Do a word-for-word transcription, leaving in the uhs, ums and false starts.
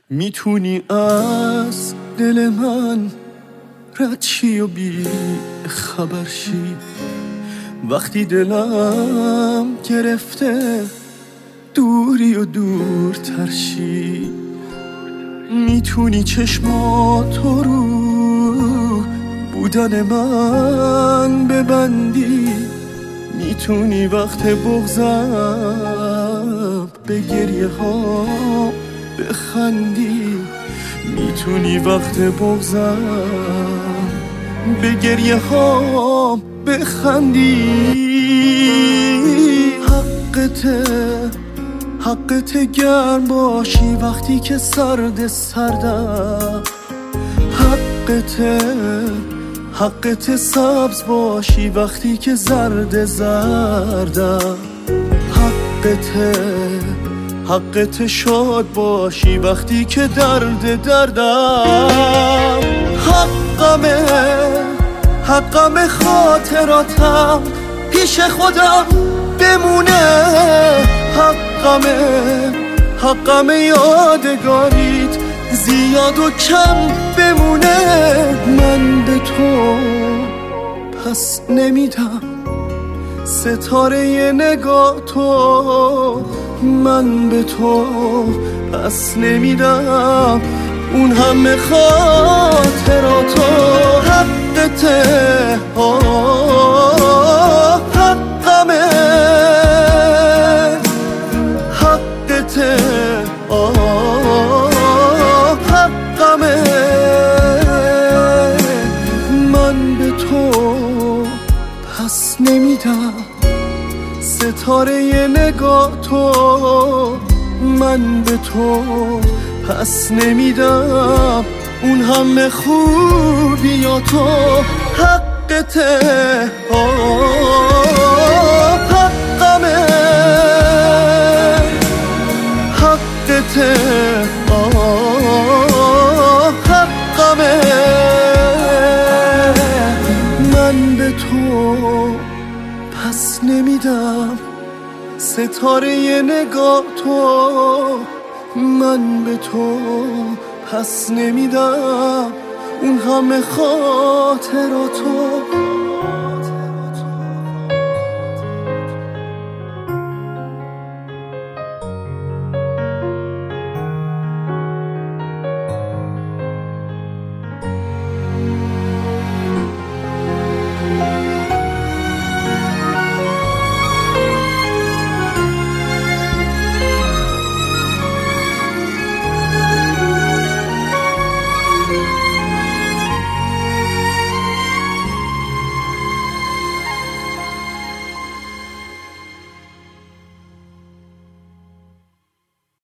میتونی از دل من رد شی و بی خبر شی وقتی دلم گرفته دوری و دورتر شی. میتونی چشماتو رو بودن من ببندی، میتونی وقت بغضم به گریه ها بخندی، میتونی وقت بغضم به گریه ها بخندی. حقته حقته گرم باشی وقتی که سرد سردم، حقته حقته سبز باشی وقتی که زرد زردم، حقته حقته شاد باشی وقتی که درد دردم. حقمه حقمه خاطراتم پیش خودم بمونه، حقمه حقمه یادگاریت زیاد و کم بمونه. من به تو پس نمیدم ستاره نگاه تو، من به تو پس نمیدم اون همه خاطراتو. حقته آه حقمه، حقته آه حقمه. من به تو پس نمیدم ستاره نگاه تو، من به تو پس نمیدم اون همه خوبیاتو. حقته آه حقمه، حقته آه حقمه. من به تو پس نمیدم ستاره نگاه تو، من به تو پس نمیدم اون همه خاطراتو.